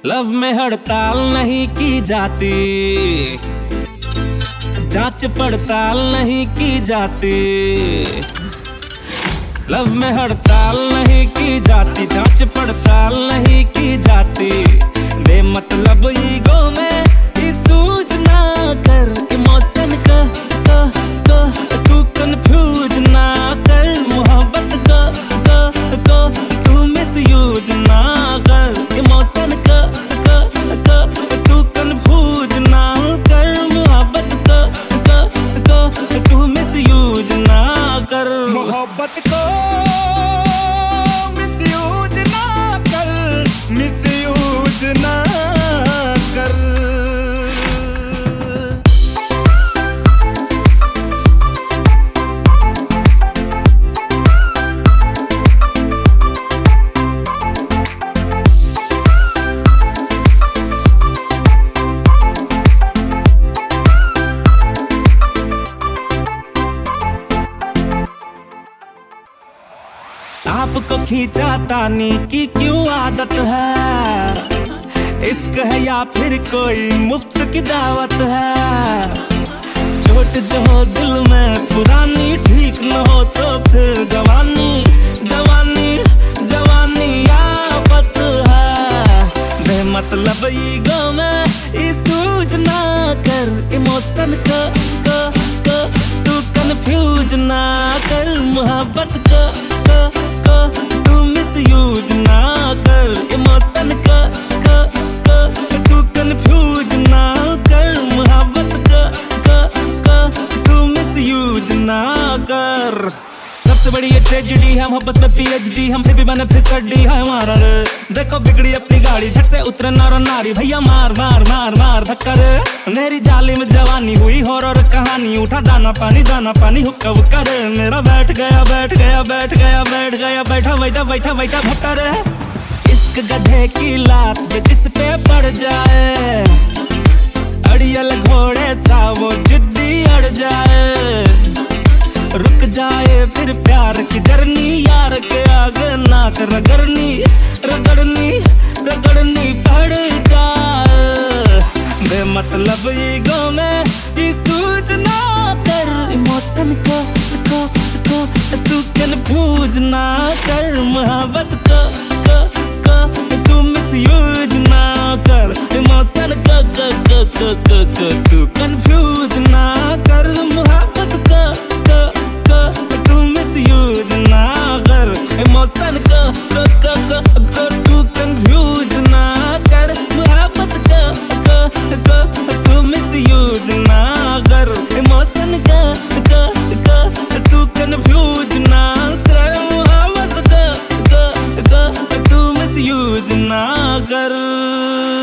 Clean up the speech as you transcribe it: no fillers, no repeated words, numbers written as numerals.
Love में हड़ताल नहीं की जाती, जांच पड़ताल नहीं की जाती। लव में हड़ताल नहीं की जाती, जांच पड़ताल नहीं की जाती। बेमतलब ईगो में ही सूझ ना कर, इमोशन का तू कंफ्यूज ना कर। मोहब्बत का तू मिसयूज ना कर, इमोशन का तू कंफ्यूज ना कर। मोहब्बत का तू मिसयूज ना कर। मोहब्बत को मिसयूज ना कर, मिसयूज ना कर। आपको खींचा तानी की क्यों आदत है, इश्क है या फिर कोई मुफ्त की दावत है। चोट जो हो दिल में पुरानी, ठीक न हो तो फिर जवानी जवानी जवानी आफत है। बेमतलब ईगो में ही सूझ ना कर, इमोशन का तू कंफ्यूज ना कर। मोहब्बत का तू मिसयूज ना कर, इमोशन का तू कंफ्यूज ना कर। मोहब्बत का तू मिसयूज ना कर। सबसे बड़ी ये ट्रेजेडी है मोहब्बत में PhD, हम फिर भी बने फिसड्डी है हमारा रे। देखो बिगड़ी अपनी गाड़ी, झट से उतरे नर नारी, भैया मार मार मार मार धक्का रे। मेरी जाली में जवानी हुई हॉरर कहानी, उठा दाना पानी हुक्का हुक्का रे। मेरा बैठ गया बैठा बैठा भट्टा रे। इश्क गधे की लात पे जिस पे पड़ जाए, अड़ियल घोड़े सा वो जिद्दी अड़ जाए। रुक जाए फिर प्यार की जर्नी, यार के आगे नाक रगड़नी पड़ जाए। बेमतलब ईगो में ही सूझ ना कर, इमोशन का तू कंफ्यूज ना कर। मोहब्बत का तू मिसयूज ना कर, इमोशन का तू कंफ्यूज ना कर। मोहब्बत का तू मिसयूज ना कर, इमोशन का तू कंफ्यूज ना कर। मोहब्बत का तू मिसयूज ना कर, इमोशन का तू कंफ्यूज ना कर। मोहब्बत का तू मिसयूज ना कर।